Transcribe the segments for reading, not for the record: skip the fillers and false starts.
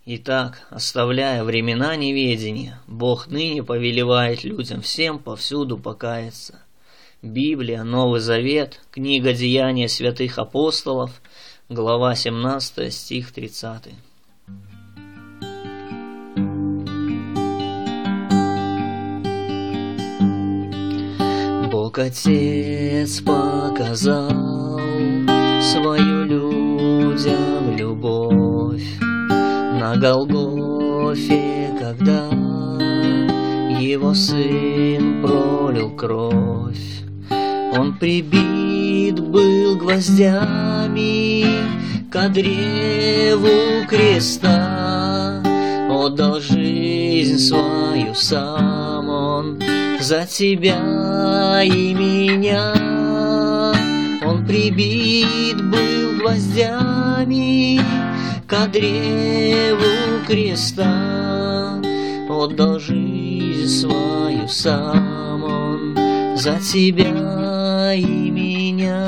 Итак, оставляя времена неведения, Бог ныне повелевает людям всем повсюду покаяться. Библия, Новый Завет, книга Деяния святых апостолов, глава 17, стих 30. Бог Отец показал свою людям любовь на Голгофе, когда Его Сын пролил кровь. Он прибит был гвоздями ко древу креста, отдал жизнь свою сам Он за тебя и меня. Он прибит был гвоздями ко древу креста, отдал жизнь свою сам Он за тебя и меня.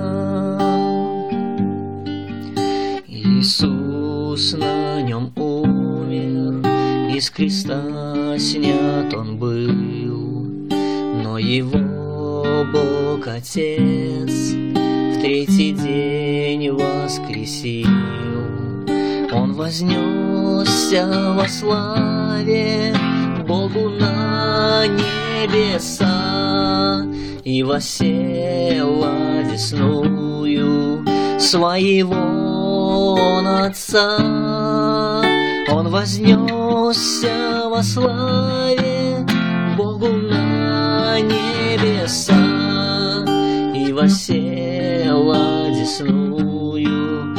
Иисус на нем умер, из креста снят Он был, но Его Бог Отец в третий день воскресил. Он вознесся во славе Богу на небеса и воссел одесную своего Отца. Он вознесся во славе Богу на небеса и воссел одесную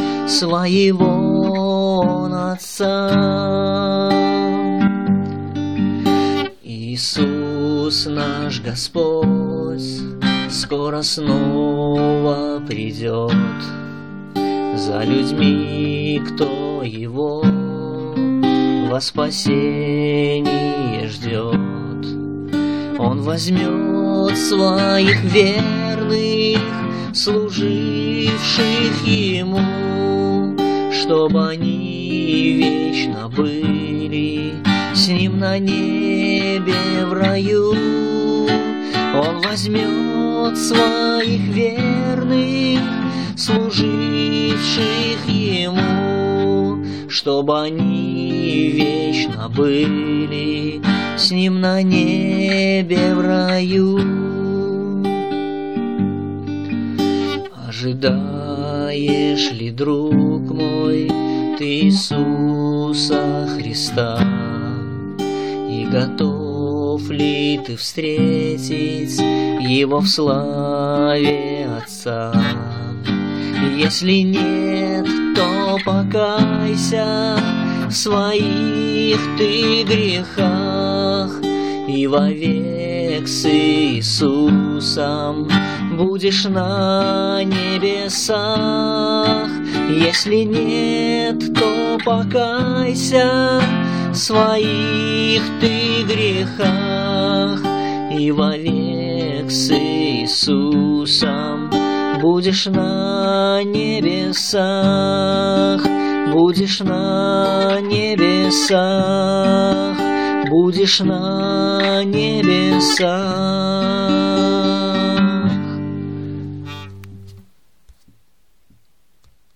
своего Отца. Иисус наш Господь скоро снова придет за людьми, кто Его во спасении ждет. Он возьмет своих верных, служивших Ему, чтобы они вечно были с Ним на небе в раю. Он возьмет своих верных, служивших Ему, чтобы они вечно были с Ним на небе в раю. Ожидаешь ли, друг мой, ты Иисуса Христа? И готов ли ты встретить Его в славе Отца? Если нет, то покайся в своих ты грехах, и вовек с Иисусом будешь на небесах. Если нет, то покайся в своих ты грехах, и вовек с Иисусом будешь на небесах, будешь на небесах, будешь на небесах.